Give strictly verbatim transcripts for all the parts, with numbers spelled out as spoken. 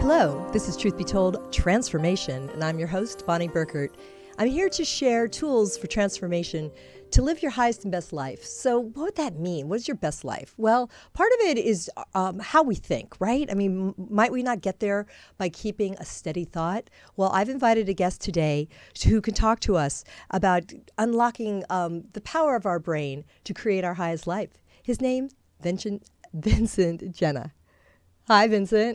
Hello, this is Truth Be Told Transformation, and I'm your host, Bonnie Burkert. I'm here to share tools for transformation to live your highest and best life. So what would that mean? What is your best life? Well, part of it is um, how we think, right? I mean, m- might we not get there by keeping a steady thought? Well, I've invited a guest today who can talk to us about unlocking um, the power of our brain to create our highest life. His name, Vincent, Vincent Genna. Hi, Vincent.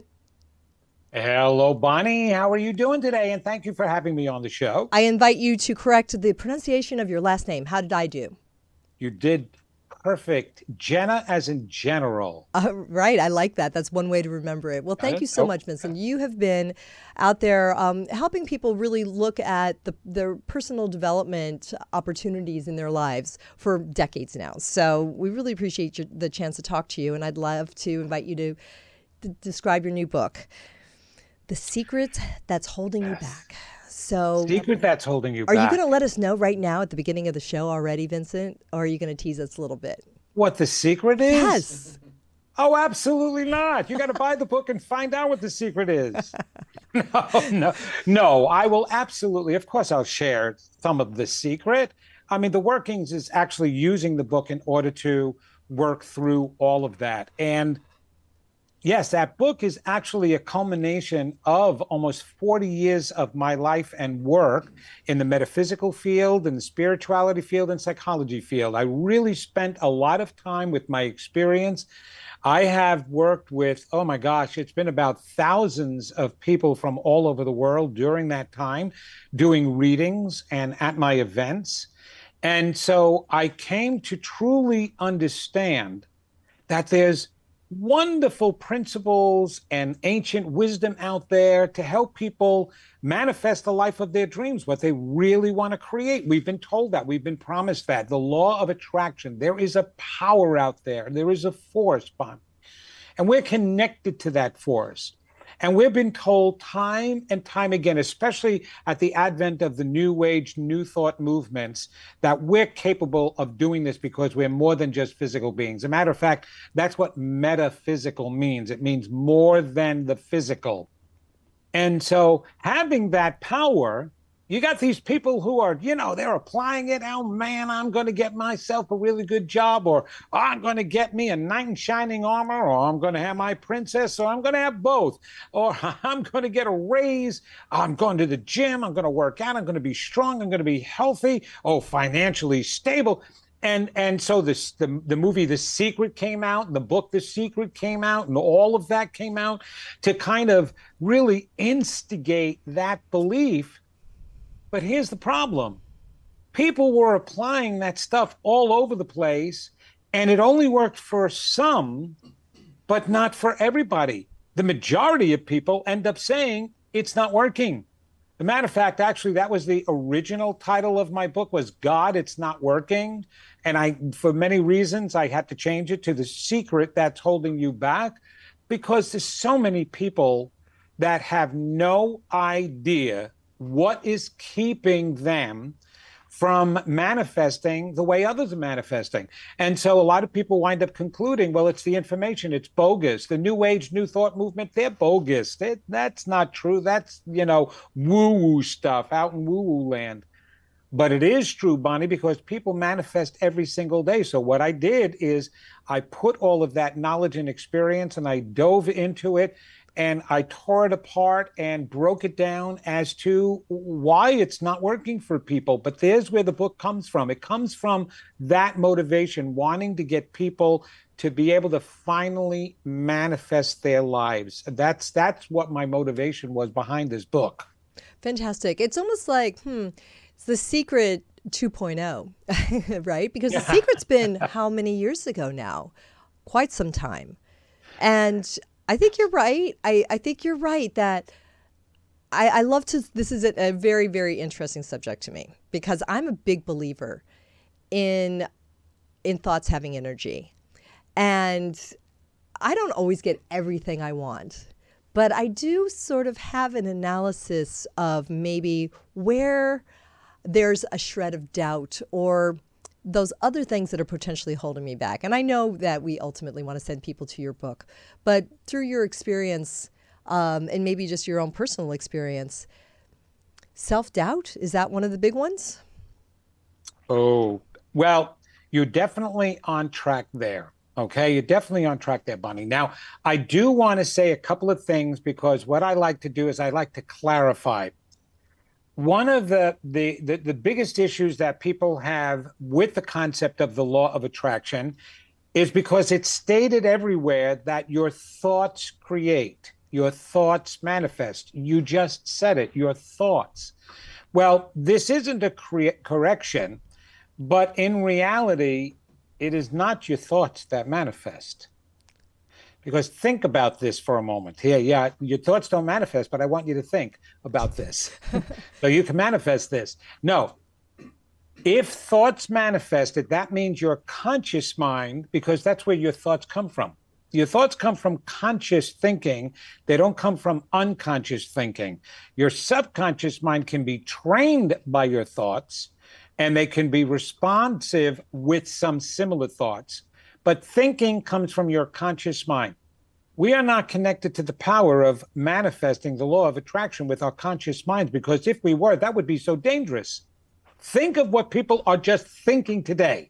Hello, Bonnie. How are you doing today? And thank you for having me on the show. I invite you to correct the pronunciation of your last name. How did I do? You did perfect. Genna as in general. Uh, right. I like that. That's one way to remember it. Well, Got thank it? you so Oh, much, Vincent. You have been out there um, helping people really look at the, their personal development opportunities in their lives for decades now. So we really appreciate your, the chance to talk to you. And I'd love to invite you to d- describe your new book, The Secret That's Holding You yes. Back. So Secret that's holding you are you back. going to let us know right now at the beginning of the show already, Vincent? Or are you going to tease us a little bit? What the secret is? Yes. Oh, absolutely not. You got to buy the book and find out what the secret is. No, no, no. I will absolutely, of course, I'll share some of the secret. I mean, the workings is actually using the book in order to work through all of that. And yes, that book is actually a culmination of almost forty years of my life and work in the metaphysical field, in the spirituality field, and psychology field. I really spent a lot of time with my experience. I have worked with, oh my gosh, it's been about thousands of people from all over the world during that time, doing readings and at my events. And so I came to truly understand that there's wonderful principles and ancient wisdom out there to help people manifest the life of their dreams, what they really want to create. We've been told that. We've been promised that. The law of attraction. There is a power out there. There is a force, Bon. And we're connected to that force. And we've been told time and time again, especially at the advent of the New Age, New Thought movements, that we're capable of doing this because we're more than just physical beings. As a matter of fact, that's what metaphysical means. It means more than the physical. And so having that power, you got these people who are, you know, they're applying it. Oh, man, I'm going to get myself a really good job, or oh, I'm going to get me a knight in shining armor, or I'm going to have my princess, or I'm going to have both, or I'm going to get a raise. I'm going to the gym. I'm going to work out. I'm going to be strong. I'm going to be healthy. Oh, financially stable. And and so this the, the movie The Secret came out, and the book The Secret came out, and all of that came out to kind of really instigate that belief. But here's the problem. People were applying that stuff all over the place, and it only worked for some, but not for everybody. The majority of people end up saying it's not working. As a matter of fact, actually, that was the original title of my book, was God, It's Not Working. And I, for many reasons, I had to change it to The Secret That's Holding You Back, because there's so many people that have no idea what is keeping them from manifesting the way others are manifesting. And so a lot of people wind up concluding, well, it's the information, it's bogus. The New Age, New Thought movement, they're bogus. They, that's not true. That's, you know, woo-woo stuff out in woo-woo land. But it is true, Bonnie, because people manifest every single day. So what I did is I put all of that knowledge and experience, and I dove into it, and I tore it apart and broke it down as to why it's not working for people. But there's where the book comes from. It comes from that motivation, wanting to get people to be able to finally manifest their lives. That's that's what my motivation was behind this book. Fantastic. It's almost like, hmm, it's The Secret two point oh, right? Because The Secret's been how many years ago now? Quite some time. And I think you're right. I, I think you're right that I, I love to, this is a, a very, very interesting subject to me, because I'm a big believer in, in thoughts having energy. And I don't always get everything I want, but I do sort of have an analysis of maybe where there's a shred of doubt or those other things that are potentially holding me back. And I know that we ultimately want to send people to your book, but through your experience um, and maybe just your own personal experience. Self-doubt, is that one of the big ones? Oh, well, you're definitely on track there. Okay, you're definitely on track there, Bonnie. Now, I do want to say a couple of things because what I like to do is I like to clarify. One of the, the the the biggest issues that people have with the concept of the law of attraction is because it's stated everywhere that your thoughts create, your thoughts manifest. You just said it, your thoughts. Well, this isn't a cre- correction, but in reality, it is not your thoughts that manifest. Because think about this for a moment. Here, yeah, your thoughts don't manifest, but I want you to think about this. So you can manifest this. No, if thoughts manifested, that means your conscious mind, because that's where your thoughts come from. Your thoughts come from conscious thinking. They don't come from unconscious thinking. Your subconscious mind can be trained by your thoughts, and they can be responsive with some similar thoughts. But thinking comes from your conscious mind. We are not connected to the power of manifesting the law of attraction with our conscious minds, because if we were, that would be so dangerous. Think of what people are just thinking today.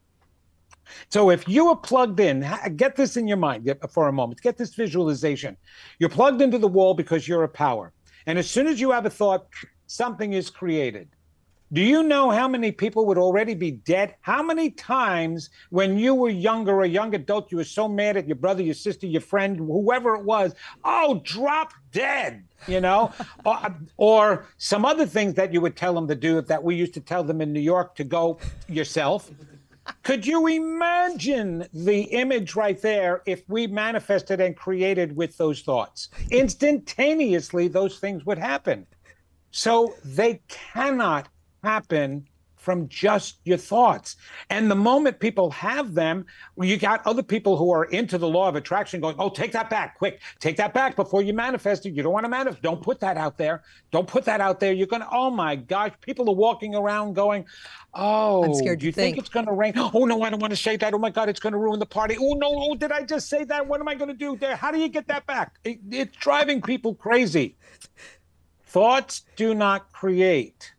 So if you are plugged in, get this in your mind for a moment, get this visualization. You're plugged into the wall because you're a power. And as soon as you have a thought, something is created. Do you know how many people would already be dead? How many times when you were younger, a young adult, you were so mad at your brother, your sister, your friend, whoever it was, oh, drop dead, you know? or, or some other things that you would tell them to do that we used to tell them in New York to go yourself. Could you imagine the image right there if we manifested and created with those thoughts? Instantaneously, those things would happen. So they cannot happen from just your thoughts. And the moment people have them, you got other people who are into the law of attraction going, oh, take that back, quick, take that back before you manifest it. You don't want to manifest. Don't put that out there. Don't put that out there. You're going to, oh my gosh, people are walking around going, oh, I'm scared do you to think. think it's going to rain? Oh, no, I don't want to say that. Oh my God, it's going to ruin the party. Oh no, oh, did I just say that? What am I going to do there? How do you get that back? It, it's driving people crazy. Thoughts do not create.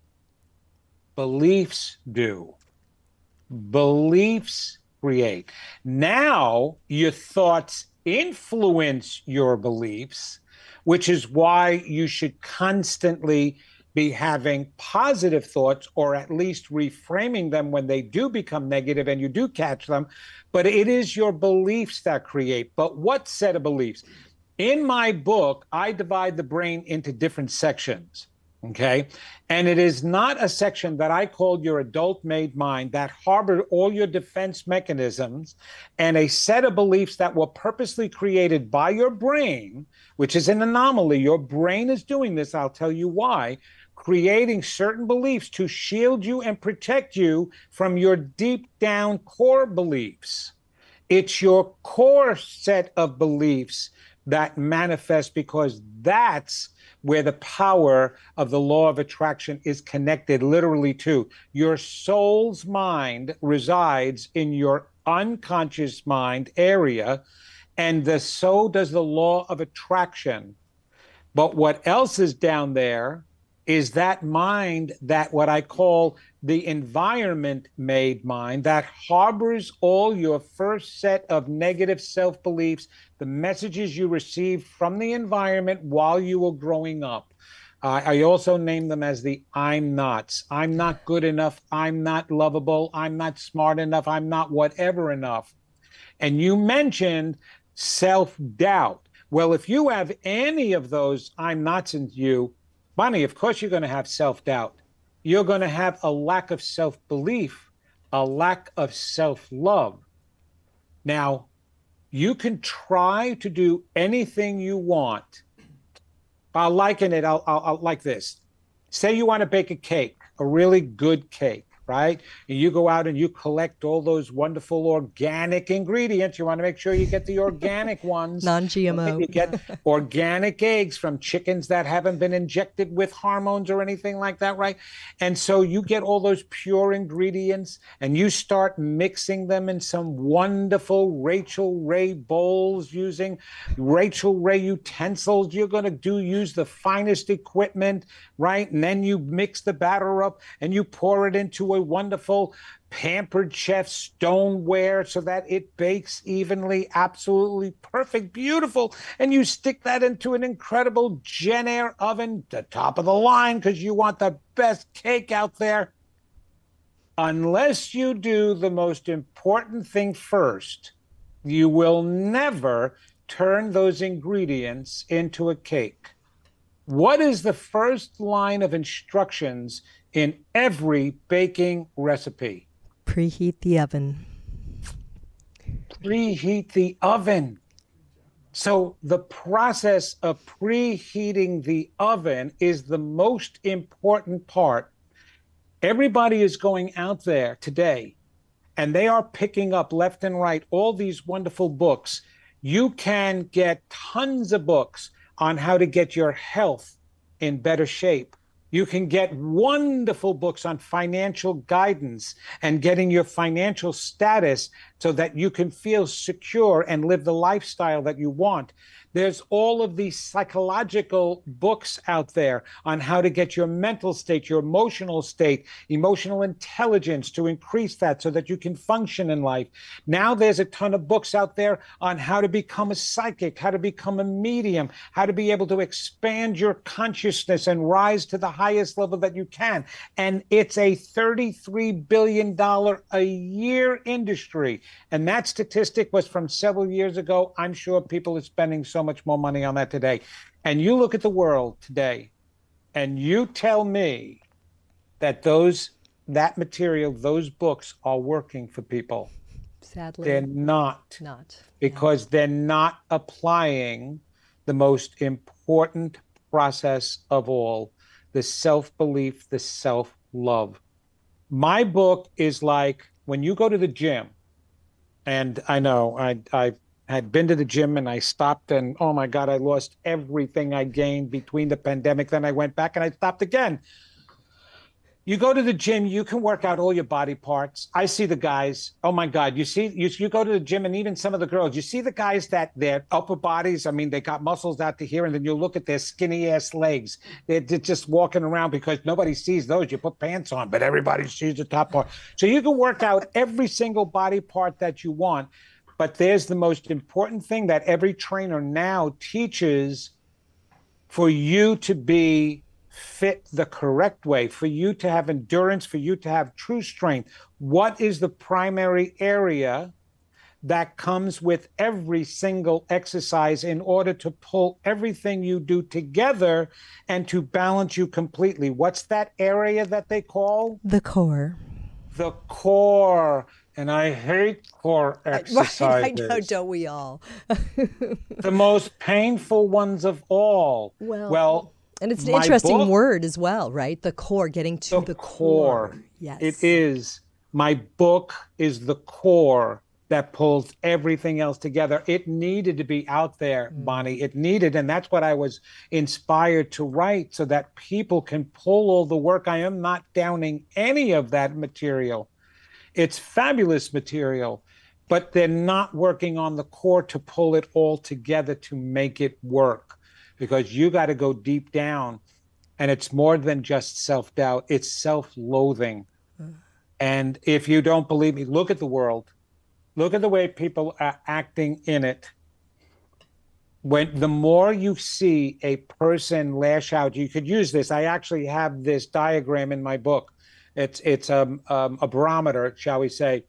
Beliefs do. Beliefs create. Now your thoughts influence your beliefs, which is why you should constantly be having positive thoughts, or at least reframing them when they do become negative and you do catch them. But it is your beliefs that create. But what set of beliefs? In my book, I divide the brain into different sections. Okay. And it is not a section that I call your adult made mind that harbored all your defense mechanisms and a set of beliefs that were purposely created by your brain, which is an anomaly. Your brain is doing this. I'll tell you why. Creating certain beliefs to shield you and protect you from your deep down core beliefs. It's your core set of beliefs that manifest, because that's where the power of the law of attraction is connected literally to. Your soul's mind resides in your unconscious mind area, and the, so does the law of attraction. But what else is down there is that mind, that what I call the environment-made mind, that harbors all your first set of negative self-beliefs, the messages you received from the environment while you were growing up. Uh, I also name them as the I'm nots. I'm not good enough. I'm not lovable. I'm not smart enough. I'm not whatever enough. And you mentioned self-doubt. Well, if you have any of those I'm nots in you, Bonnie, of course you're going to have self-doubt. You're going to have a lack of self-belief, a lack of self-love. Now, you can try to do anything you want. I'll liken it I'll, I'll, I'll like this. Say you want to bake a cake, a really good cake, right? And you go out and you collect all those wonderful organic ingredients. You want to make sure you get the organic ones. Non-G M O. You get organic eggs from chickens that haven't been injected with hormones or anything like that, right? And so you get all those pure ingredients and you start mixing them in some wonderful Rachael Ray bowls using Rachael Ray utensils. You're going to do use the finest equipment, right? And then you mix the batter up and you pour it into a wonderful Pampered Chef stoneware so that it bakes evenly, absolutely perfect, beautiful. And you stick that into an incredible Jenn-Air oven, the top of the line, because you want the best cake out there. Unless you do the most important thing first, you will never turn those ingredients into a cake. What is the first line of instructions in every baking recipe? Preheat the oven. Preheat the oven. So the process of preheating the oven is the most important part. Everybody is going out there today, and they are picking up left and right all these wonderful books. You can get tons of books on how to get your health in better shape. You can get wonderful books on financial guidance and getting your financial status so that you can feel secure and live the lifestyle that you want. There's all of these psychological books out there on how to get your mental state, your emotional state, emotional intelligence to increase that so that you can function in life. Now there's a ton of books out there on how to become a psychic, how to become a medium, how to be able to expand your consciousness and rise to the highest level that you can. And it's a thirty-three billion dollars a year industry. And that statistic was from several years ago. I'm sure people are spending so much more money on that today. And you look at the world today and you tell me that those that material, those books are working for people. Sadly. They're not. Not. Because yeah. they're not applying the most important process of all, the self-belief, the self-love. My book is like when you go to the gym, and I know I I had been to the gym and I stopped and, oh my God, I lost everything I gained between the pandemic. Then I went back and I stopped again. You go to the gym, you can work out all your body parts. I see the guys, oh my God, you see, you, you go to the gym and even some of the girls, you see the guys that their upper bodies, I mean, they got muscles out to here, and then you look at their skinny ass legs. They're, they're just walking around because nobody sees those. You put pants on, but everybody sees the top part. So you can work out every single body part that you want. But there's the most important thing that every trainer now teaches: for you to be fit the correct way, for you to have endurance, for you to have true strength. What is the primary area that comes with every single exercise in order to pull everything you do together and to balance you completely? What's that area that they call? The core. The core. And I hate core exercises. Right, I know, don't we all? The most painful ones of all. Well, well and it's an interesting book, word as well, right? The core, getting to the, the core. core. Yes. It is. My book is the core that pulls everything else together. It needed to be out there, mm. Bonnie. It needed, and that's what I was inspired to write, so that people can pull all the work. I am not downing any of that material. It's fabulous material, but they're not working on the core to pull it all together to make it work, because you got to go deep down, and it's more than just self-doubt. It's self-loathing. Mm. And if you don't believe me, look at the world. Look at the way people are acting in it. When the more you see a person lash out, you could use this. I actually have this diagram in my book. It's it's um, um, a barometer, shall we say,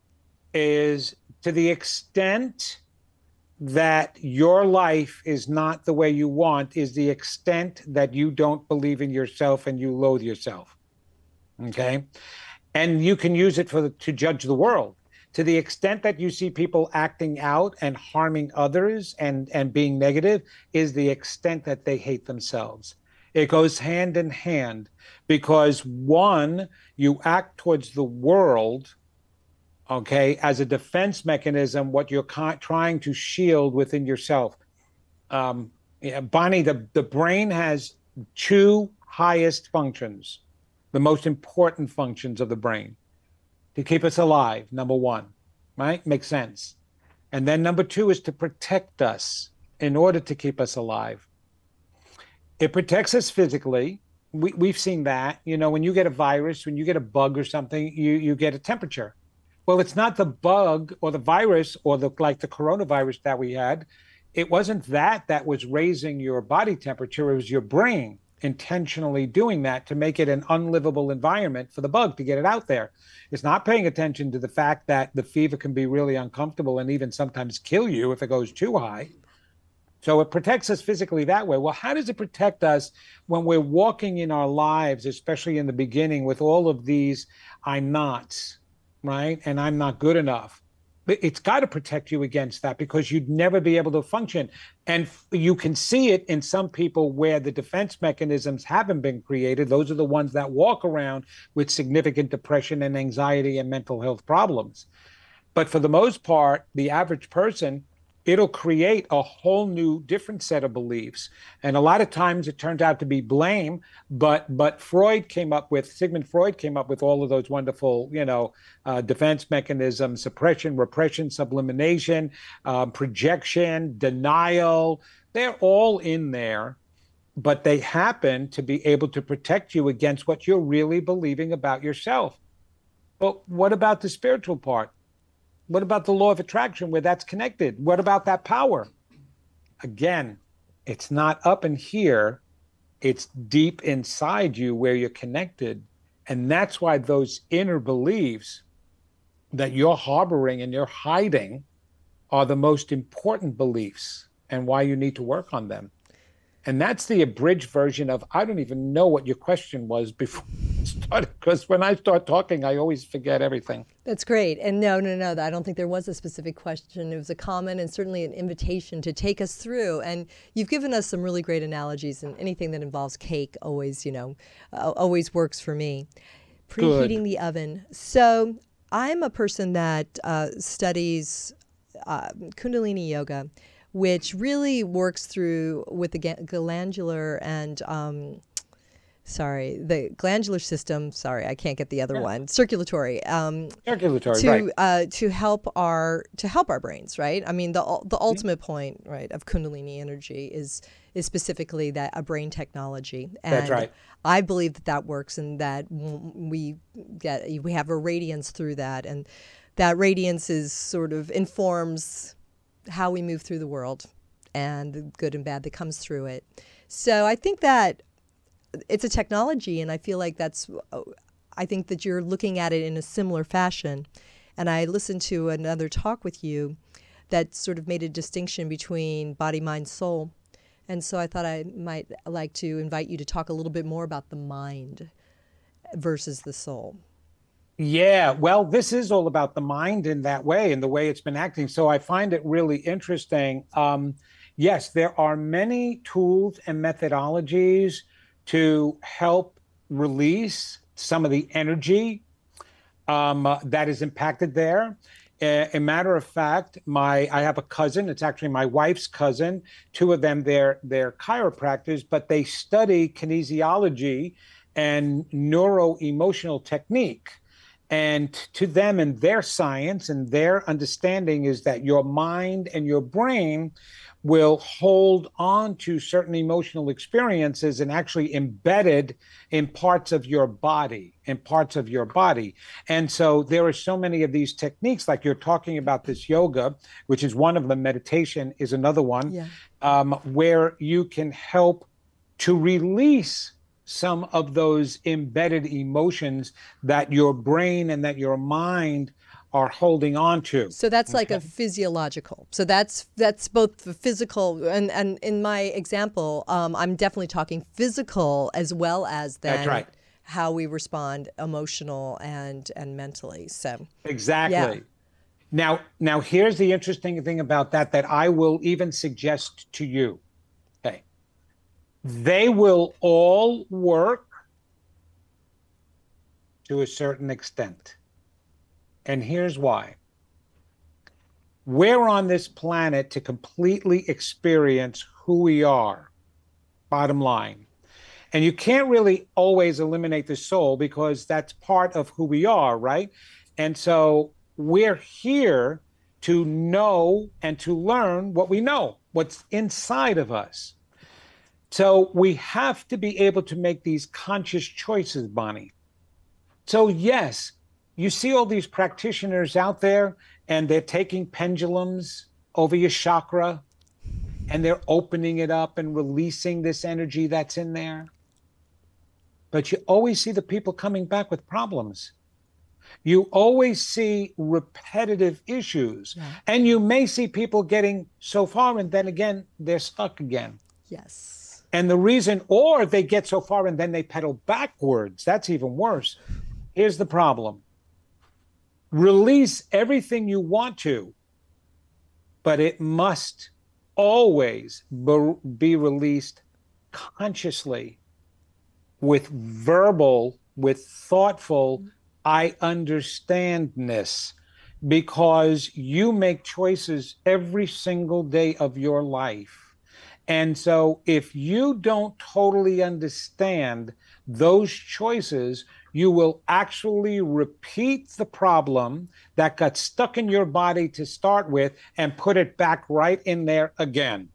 is to the extent that your life is not the way you want, is the extent that you don't believe in yourself and you loathe yourself. Okay? And you can use it for the, to judge the world. To the extent that you see people acting out and harming others and, and being negative is the extent that they hate themselves. It goes hand in hand because one, you act towards the world, okay, as a defense mechanism, what you're co- trying to shield within yourself. Um, yeah, Bonnie, the, the brain has two highest functions, the most important functions of the brain to keep us alive, number one, right? Makes sense. And then number two is to protect us in order to keep us alive. It protects us physically. We, we've seen that. You know, when you get a virus, when you get a bug or something, you, you get a temperature. Well, it's not the bug or the virus or the like the coronavirus that we had. It wasn't that that was raising your body temperature. It was your brain intentionally doing that to make it an unlivable environment for the bug to get it out there. It's not paying attention to the fact that the fever can be really uncomfortable and even sometimes kill you if it goes too high. So it protects us physically that way. Well, how does it protect us when we're walking in our lives, especially in the beginning, with all of these I'm nots, right? And I'm not good enough. It's got to protect you against that because you'd never be able to function. And you can see it in some people where the defense mechanisms haven't been created. Those are the ones that walk around with significant depression and anxiety and mental health problems. But for the most part, the average person, it'll create a whole new different set of beliefs. And a lot of times it turns out to be blame, but but Freud came up with, Sigmund Freud came up with all of those wonderful, you know, uh, defense mechanisms, suppression, repression, sublimation, uh, projection, denial. They're all in there, but they happen to be able to protect you against what you're really believing about yourself. But what about the spiritual part? What about the law of attraction where that's connected? What about that power? Again, it's not up in here. It's deep inside you where you're connected. And that's why those inner beliefs that you're harboring and you're hiding are the most important beliefs and why you need to work on them. And that's the abridged version of, I don't even know what your question was before I started, because when I start talking, I always forget everything. That's great. And no, no, no, I don't think there was a specific question. It was a comment and certainly an invitation to take us through. And you've given us some really great analogies, and anything that involves cake always, you know, uh, always works for me. Preheating Good. The oven. So I'm a person that uh, studies uh, Kundalini Yoga, which really works through with the glandular and, um, sorry, the glandular system. Sorry, I can't get the other yeah. one. Circulatory. Um, Circulatory, to, right? Uh, to help our to help our brains, right? I mean, the the ultimate mm-hmm. point, right, of Kundalini energy is is specifically that a brain technology. And That's right. I believe that that works, and that we get we have a radiance through that, and that radiance is sort of informs how we move through the world and the good and bad that comes through it. So I think that it's a technology, and I feel like that's, I think that you're looking at it in a similar fashion. And I listened to another talk with you that sort of made a distinction between body, mind, soul. And so I thought I might like to invite you to talk a little bit more about the mind versus the soul. Yeah, well, this is all about the mind in that way and the way it's been acting. So I find it really interesting. Um, yes, there are many tools and methodologies to help release some of the energy um, uh, that is impacted there. A, a matter of fact, my I have a cousin. It's actually my wife's cousin. Two of them, they're they're chiropractors, but they study kinesiology and neuro-emotional technique. And to them and their science and their understanding is that your mind and your brain will hold on to certain emotional experiences and actually embedded in parts of your body, in parts of your body. And so there are so many of these techniques, like you're talking about this yoga, which is one of them, meditation is another one, yeah. um, where you can help to release some of those embedded emotions that your brain and that your mind are holding on to. So that's okay. Like a physiological. So that's that's both the physical, and, and in my example, um, I'm definitely talking physical as well as then that's right. how we respond emotional and and mentally. So exactly. Yeah. Now, now here's the interesting thing about that, that I will even suggest to you. Okay. They will all work to a certain extent. And here's why. We're on this planet to completely experience who we are, bottom line. And you can't really always eliminate the soul because that's part of who we are, right? And so we're here to know and to learn what we know, what's inside of us. So we have to be able to make these conscious choices, Bonnie. So yes, you see all these practitioners out there and they're taking pendulums over your chakra and they're opening it up and releasing this energy that's in there. But you always see the people coming back with problems. You always see repetitive issues. Yeah. And you may see people getting so far and then again, they're stuck again. Yes. And the reason, or they get so far and then they pedal backwards. That's even worse. Here's the problem. Release everything you want to, but it must always be released consciously, with verbal, with thoughtful, I understandness, because you make choices every single day of your life. And so if you don't totally understand those choices, you will actually repeat the problem that got stuck in your body to start with and put it back right in there again.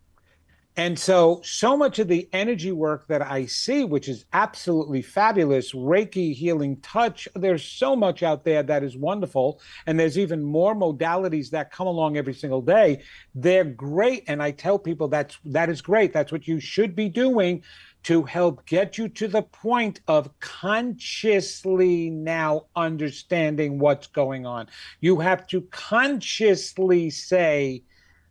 And so, so much of the energy work that I see, which is absolutely fabulous, Reiki, healing touch, there's so much out there that is wonderful. And there's even more modalities that come along every single day. They're great. And I tell people that's, that is great. That's what you should be doing to help get you to the point of consciously now understanding what's going on. You have to consciously say,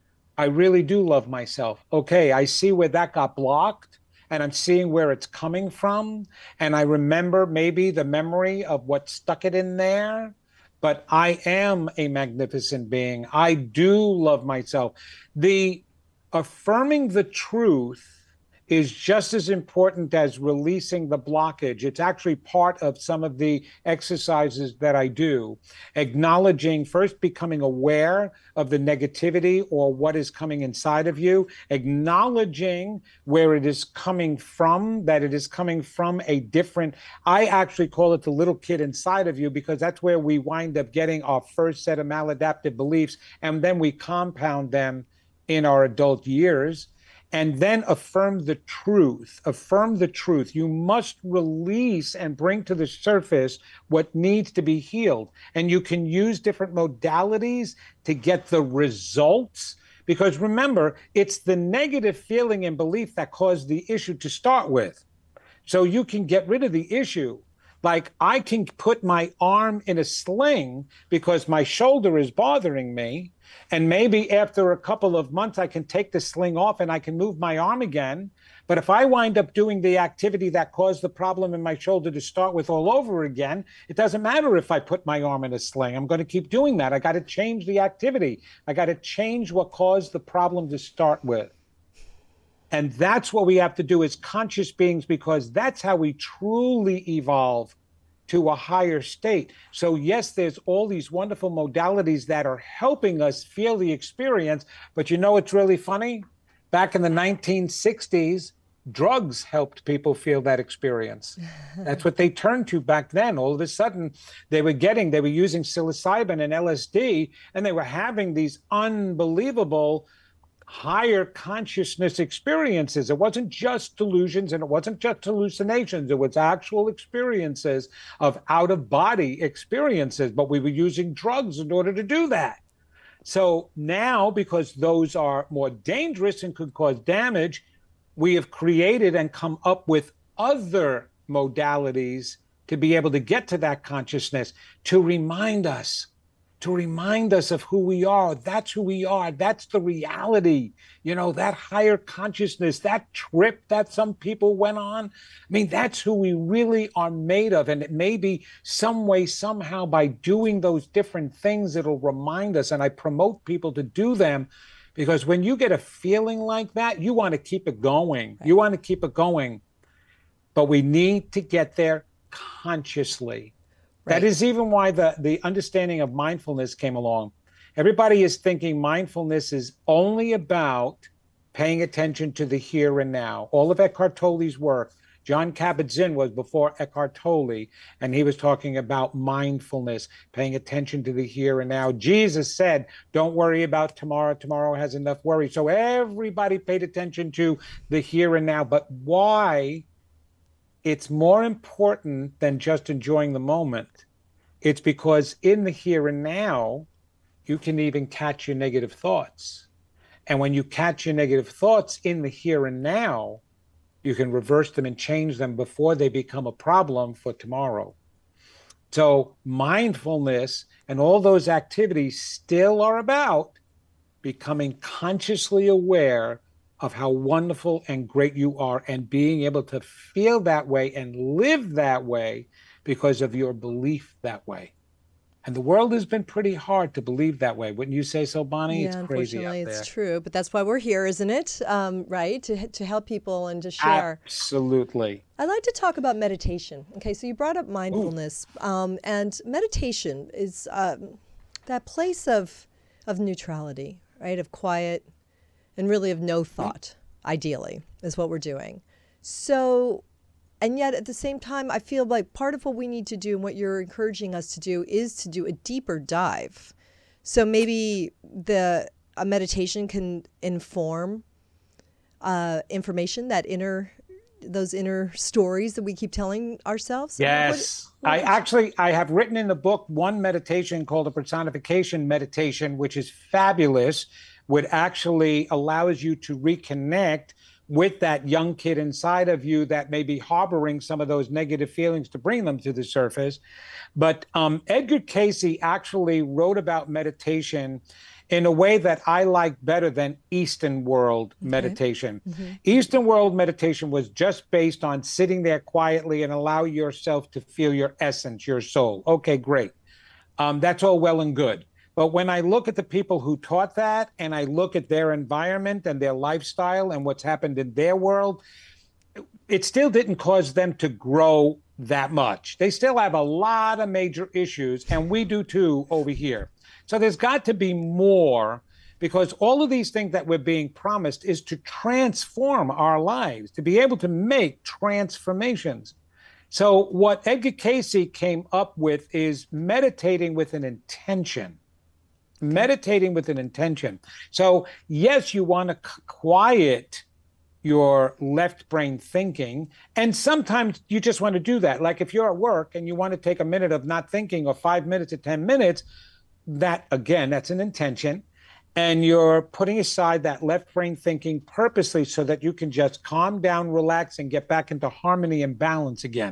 I really do love myself. Okay, I see where that got blocked and I'm seeing where it's coming from. And I remember maybe the memory of what stuck it in there. But I am a magnificent being. I do love myself. The affirming the truth is just as important as releasing the blockage. It's actually part of some of the exercises that I do. Acknowledging, first becoming aware of the negativity or what is coming inside of you, acknowledging where it is coming from, that it is coming from a different, I actually call it the little kid inside of you, because that's where we wind up getting our first set of maladaptive beliefs, and then we compound them in our adult years. And then affirm the truth, affirm the truth. You must release and bring to the surface what needs to be healed. And you can use different modalities to get the results. Because remember, it's the negative feeling and belief that caused the issue to start with. So you can get rid of the issue. Like I can put my arm in a sling because my shoulder is bothering me. And maybe after a couple of months, I can take the sling off and I can move my arm again. But if I wind up doing the activity that caused the problem in my shoulder to start with all over again, it doesn't matter if I put my arm in a sling. I'm going to keep doing that. I got to change the activity. I got to change what caused the problem to start with. And that's what we have to do as conscious beings, because that's how we truly evolve to a higher state. So yes, there's all these wonderful modalities that are helping us feel the experience. But you know what's really funny? Back in the nineteen sixties, drugs helped people feel that experience. That's what they turned to back then. All of a sudden, they were getting, they were using psilocybin and L S D, and they were having these unbelievable higher consciousness experiences. It wasn't just delusions and it wasn't just hallucinations. It was actual experiences of out-of-body experiences, but we were using drugs in order to do that. So now, because those are more dangerous and could cause damage, we have created and come up with other modalities to be able to get to that consciousness, to remind us to remind us of who we are. That's who we are. That's the reality. You know, that higher consciousness, that trip that some people went on. I mean, that's who we really are made of. And it may be some way, somehow, by doing those different things, it'll remind us. And I promote people to do them, Because when you get a feeling like that, you want to keep it going. Right. You want to keep it going. But we need to get there consciously. Right. That is even why the, the understanding of mindfulness came along. Everybody is thinking mindfulness is only about paying attention to the here and now. All of Eckhart Tolle's work, John Kabat-Zinn was before Eckhart Tolle, and he was talking about mindfulness, paying attention to the here and now. Jesus said, don't worry about tomorrow. Tomorrow has enough worry. So everybody paid attention to the here and now. But why it's more important than just enjoying the moment? It's because in the here and now, you can even catch your negative thoughts. And when you catch your negative thoughts in the here and now, you can reverse them and change them before they become a problem for tomorrow. So mindfulness and all those activities still are about becoming consciously aware of how wonderful and great you are and being able to feel that way and live that way because of your belief that way. And the world has been pretty hard to believe that way. Wouldn't you say so, Bonnie? Yeah, it's crazy unfortunately, out there. It's true. But that's why we're here, isn't it? Um, right? To, to help people and to share. Absolutely. I'd like to talk about meditation. Okay, so you brought up mindfulness. Um, and meditation is um, that place of, of neutrality, right? Of quiet and really of no thought, ideally, is what we're doing. So... And yet, at the same time, I feel like part of what we need to do and what you're encouraging us to do is to do a deeper dive. So maybe the a meditation can inform uh, information, that inner, those inner stories that we keep telling ourselves. Yes. What, what I actually, I have written in the book one meditation called a personification meditation, which is fabulous, which actually allows you to reconnect with that young kid inside of you that may be harboring some of those negative feelings to bring them to the surface. But um, Edgar Cayce actually wrote about meditation in a way that I like better than Eastern world okay. meditation. Mm-hmm. Eastern world meditation was just based on sitting there quietly and allow yourself to feel your essence, your soul. Okay, great. Um, that's all well and good. But when I look at the people who taught that and I look at their environment and their lifestyle and what's happened in their world, it still didn't cause them to grow that much. They still have a lot of major issues, and we do too over here. So there's got to be more, because all of these things that we're being promised is to transform our lives, to be able to make transformations. So what Edgar Cayce came up with is meditating with an intention. Meditating with an intention. So yes, you want to c- quiet your left brain thinking. And sometimes you just want to do that. Like if you're at work and you want to take a minute of not thinking, or five minutes or ten minutes, that again, that's an intention. And you're putting aside that left brain thinking purposely so that you can just calm down, relax, and get back into harmony and balance again.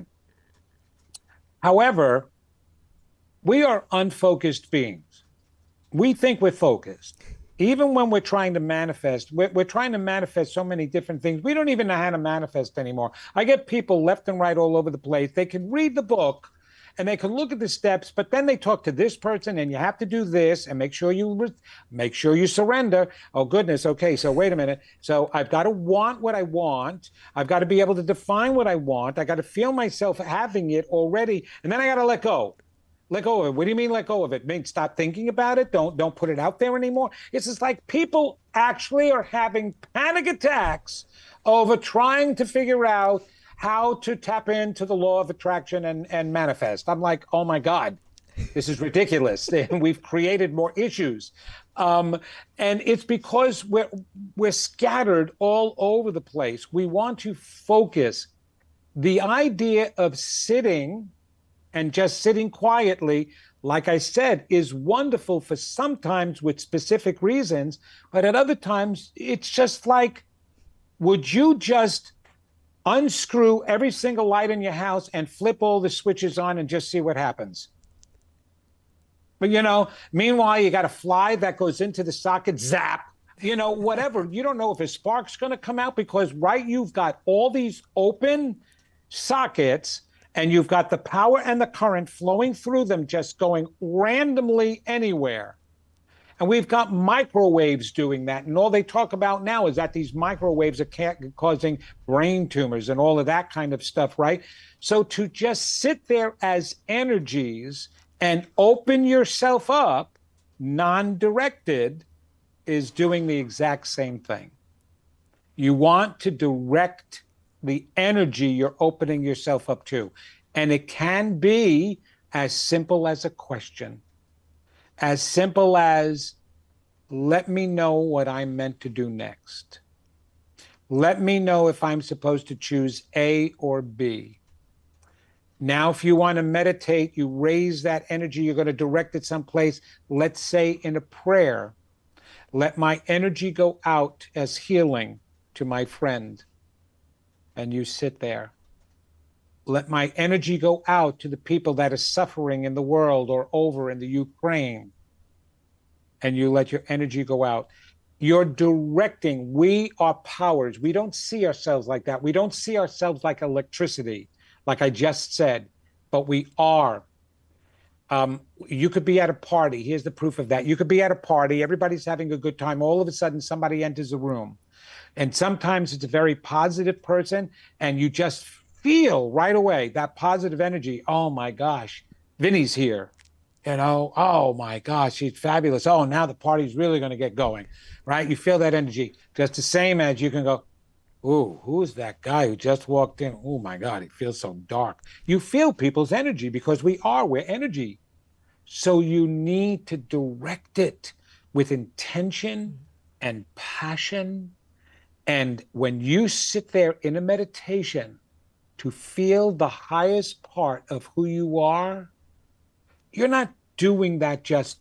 However, we are unfocused beings. We think we're focused. Even when we're trying to manifest, we're, we're trying to manifest so many different things. We don't even know how to manifest anymore. I get people left and right all over the place. They can read the book and they can look at the steps, but then they talk to this person and you have to do this and make sure you re- make sure you surrender. Oh, goodness. Okay, so wait a minute. So I've got to want what I want. I've got to be able to define what I want. I got to feel myself having it already. And then I got to let go. Let go of it. What do you mean let go of it? Mean stop thinking about it? Don't don't put it out there anymore? It's just like people actually are having panic attacks over trying to figure out how to tap into the law of attraction and, and manifest. I'm like, oh my God, this is ridiculous. And we've created more issues. Um, and it's because we're we're scattered all over the place. We want to focus. The idea of sitting and just sitting quietly, like I said, is wonderful for sometimes with specific reasons, but at other times, it's just like, would you just unscrew every single light in your house and flip all the switches on and just see what happens? But, you know, meanwhile, you got a fly that goes into the socket, zap, you know, whatever. You don't know if a spark's going to come out because, right, you've got all these open sockets and you've got the power and the current flowing through them, just going randomly anywhere. And we've got microwaves doing that. And all they talk about now is that these microwaves are ca- causing brain tumors and all of that kind of stuff, right? So to just sit there as energies and open yourself up, non-directed, is doing the exact same thing. You want to direct the energy you're opening yourself up to. And it can be as simple as a question, as simple as, let me know what I'm meant to do next. Let me know if I'm supposed to choose A or B. Now, if you want to meditate, you raise that energy, you're going to direct it someplace, let's say in a prayer. Let my energy go out as healing to my friend. And you sit there. Let my energy go out to the people that are suffering in the world or over in the Ukraine. And you let your energy go out. You're directing. We are powers. We don't see ourselves like that. We don't see ourselves like electricity, like I just said, but we are. Um, you could be at a party. Here's the proof of that. You could be at a party. Everybody's having a good time. All of a sudden, somebody enters the room. And sometimes it's a very positive person, and you just feel right away that positive energy. Oh, my gosh, Vinny's here. You know, oh, my gosh, she's fabulous. Oh, now the party's really going to get going, right? You feel that energy. Just the same as you can go, ooh, who's that guy who just walked in? Oh, my God, it feels so dark. You feel people's energy because we are, we're energy. So you need to direct it with intention and passion. And when you sit there in a meditation to feel the highest part of who you are, you're not doing that just,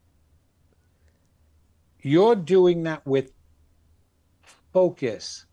you're doing that with focus,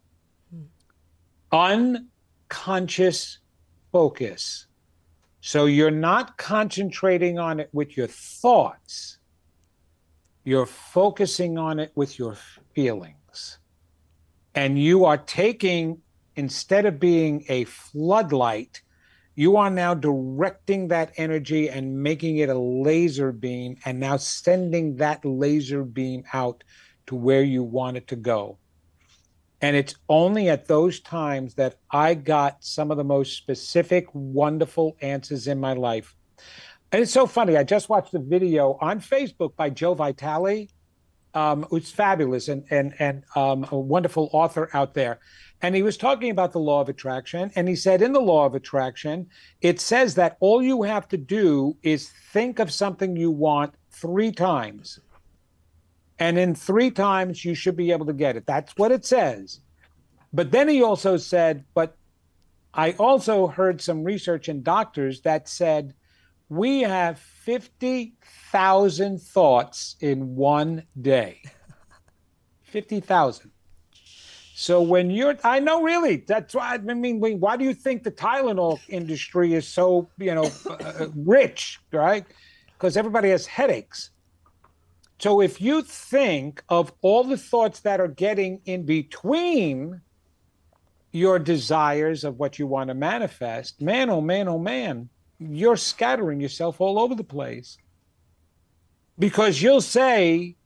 unconscious focus. So you're not concentrating on it with your thoughts. You're focusing on it with your feelings. And you are taking, instead of being a floodlight, you are now directing that energy and making it a laser beam, and now sending that laser beam out to where you want it to go. And it's only at those times that I got some of the most specific, wonderful answers in my life. And it's so funny. I just watched a video on Facebook by Joe Vitale, um, who's fabulous and, and, and um, a wonderful author out there. And he was talking about the law of attraction. And he said, in the law of attraction, it says that all you have to do is think of something you want three times. And in three times, you should be able to get it. That's what it says. But then he also said, but I also heard some research in doctors that said, we have fifty thousand thoughts in one day. fifty thousand. So when you're, I know really, that's why, I mean, why do you think the Tylenol industry is so, you know, uh, rich, right? Because everybody has headaches. So if you think of all the thoughts that are getting in between your desires of what you want to manifest, man, oh man, oh man, you're scattering yourself all over the place. Because you'll say,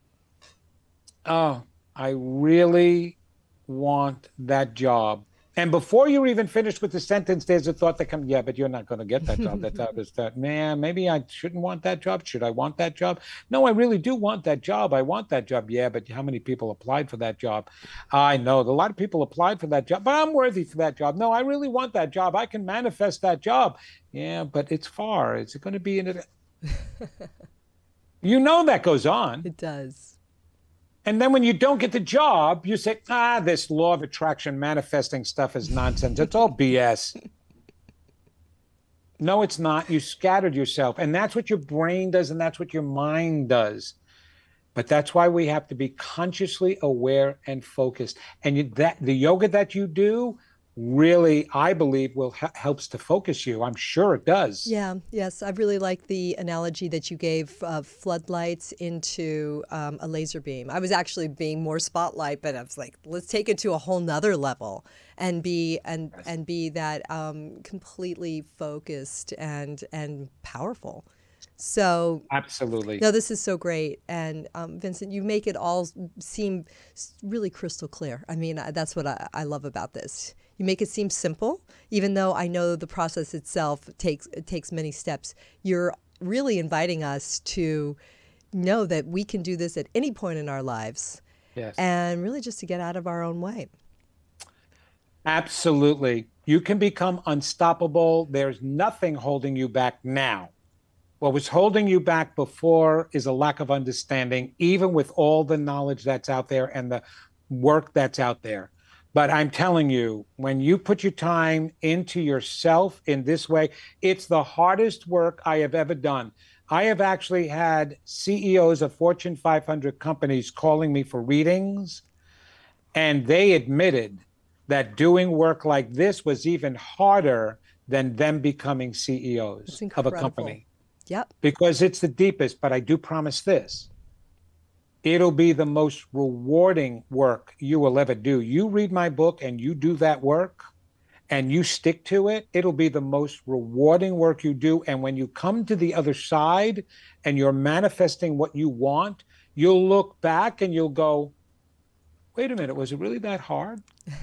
oh, I really want that job. And before you're even finished with the sentence, there's a thought that comes, yeah, but you're not going to get that job. That job is that, man, maybe I shouldn't want that job. Should I want that job? No, I really do want that job. I want that job. Yeah, but how many people applied for that job? I know a lot of people applied for that job, but I'm worthy for that job. No, I really want that job. I can manifest that job. Yeah, but it's far. Is it going to be in it? You know that goes on. It does. And then when you don't get the job, you say, ah, this law of attraction manifesting stuff is nonsense. It's all B S. No, it's not. You scattered yourself. And that's what your brain does, and that's what your mind does. But that's why we have to be consciously aware and focused. And you, that the yoga that you do really, I believe, will ha- helps to focus you. I'm sure it does. Yeah, yes. I really like the analogy that you gave of floodlights into um, a laser beam. I was actually being more spotlight, but I was like, let's take it to a whole nother level and be and Yes. and be that um, completely focused and and powerful. So, Absolutely. no, this is so great. And um, Vincent, you make it all seem really crystal clear. I mean, that's what I, I love about this. You make it seem simple, even though I know the process itself takes it takes many steps. You're really inviting us to know that we can do this at any point in our lives. Yes. And really just to get out of our own way. Absolutely. You can become unstoppable. There's nothing holding you back now. What was holding you back before is a lack of understanding, even with all the knowledge that's out there and the work that's out there. But I'm telling you, when you put your time into yourself in this way, it's the hardest work I have ever done. I have actually had C E Os of Fortune five hundred companies calling me for readings, and they admitted that doing work like this was even harder than them becoming C E Os of a company. Yep. Because it's the deepest, but I do promise this. It'll be the most rewarding work you will ever do. You read my book and you do that work and you stick to it, it'll be the most rewarding work you do. And when you come to the other side and you're manifesting what you want, you'll look back and you'll go, wait a minute, was it really that hard?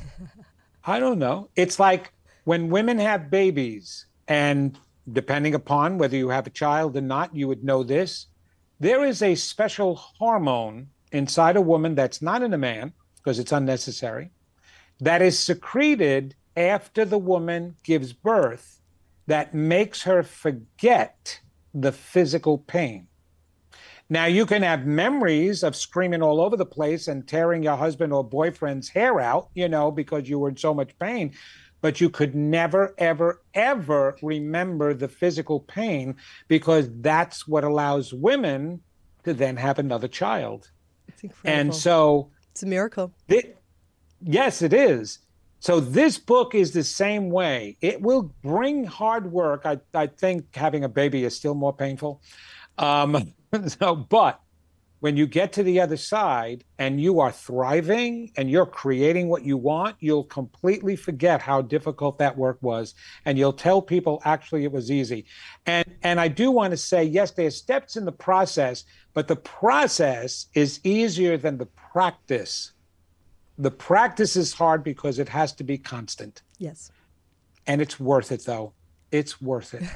I don't know. It's like when women have babies, and depending upon whether you have a child or not, you would know this. There is a special hormone inside a woman that's not in a man, because it's unnecessary, that is secreted after the woman gives birth that makes her forget the physical pain. Now, you can have memories of screaming all over the place and tearing your husband or boyfriend's hair out, you know, because you were in so much pain. But you could never, ever, ever remember the physical pain, because that's what allows women to then have another child. It's incredible. And so it's a miracle. It, yes, it is. So this book is the same way. It will bring hard work. I, I think having a baby is still more painful. Um, so, but when you get to the other side and you are thriving and you're creating what you want, you'll completely forget how difficult that work was. And you'll tell people, actually, it was easy. And, and I do want to say, yes, there's steps in the process, but the process is easier than the practice. The practice is hard because it has to be constant. Yes. And it's worth it, though. It's worth it.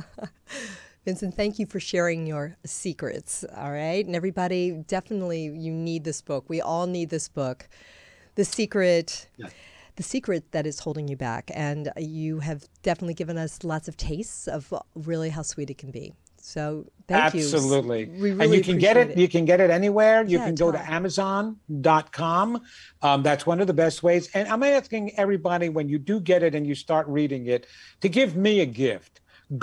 Vincent, thank you for sharing your secrets, all right? And everybody, definitely you need this book. We all need this book. The secret, yeah. the secret that is holding you back. And you have definitely given us lots of tastes of really how sweet it can be. So thank Absolutely. you. Absolutely. Really and you can get it, it, you can get it anywhere. You yeah, can go talk. to amazon dot com. Um, that's one of the best ways. And I'm asking everybody, when you do get it and you start reading it, to give me a gift.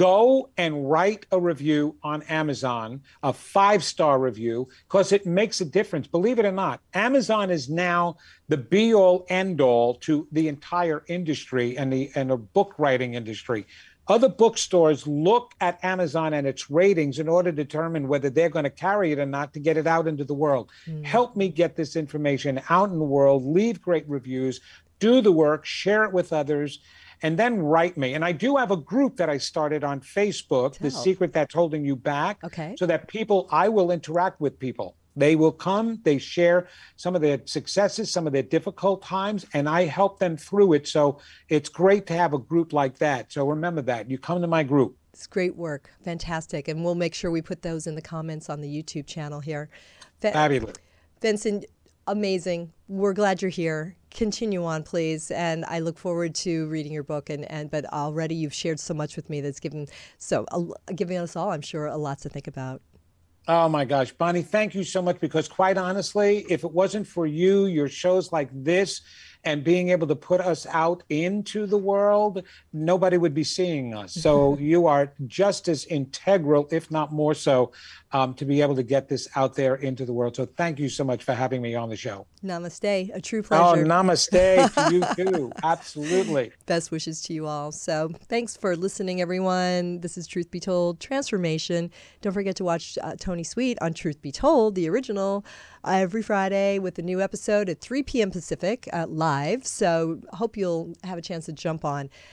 Go and write a review on Amazon, a five-star review, because it makes a difference. Believe it or not, Amazon is now the be-all, end-all to the entire industry and the and the book writing industry. Other bookstores look at Amazon and its ratings in order to determine whether they're going to carry it or not to get it out into the world. Mm. Help me get this information out in the world, leave great reviews, do the work, share it with others, and then write me. And I do have a group that I started on Facebook, Tell. The Secret That's Holding You Back, okay. so that people, I will interact with people. They will come, they share some of their successes, some of their difficult times, and I help them through it. So it's great to have a group like that. So remember that. You come to my group. It's great work. Fantastic. And we'll make sure we put those in the comments on the YouTube channel here. Fa- Fabulous. Vincent, amazing. We're glad you're here. Continue on, please. And I look forward to reading your book. And, and but already you've shared so much with me that's given so uh, giving us all, I'm sure, a lot to think about. Oh my gosh, Bonnie, thank you so much, because quite honestly, if it wasn't for you, your shows like this, and being able to put us out into the world, nobody would be seeing us. So you are just as integral, if not more so, um, to be able to get this out there into the world. So thank you so much for having me on the show. Namaste. A true pleasure. Oh, namaste to you too. Absolutely. Best wishes to you all. So thanks for listening, everyone. This is Truth Be Told Transformation. Don't forget to watch uh, Tony Sweet on Truth Be Told, the original, every Friday with a new episode at three p.m. Pacific uh, live. So hope you'll have a chance to jump on.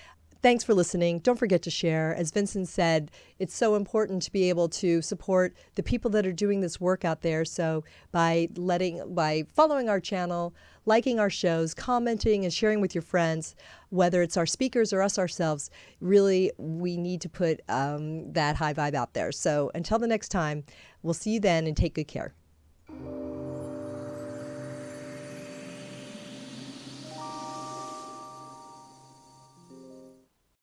Thanks for listening. Don't forget to share. As Vincent said, it's so important to be able to support the people that are doing this work out there. So by letting, by following our channel, liking our shows, commenting and sharing with your friends, whether it's our speakers or us ourselves, really we need to put um, that high vibe out there. So until the next time, we'll see you then and take good care.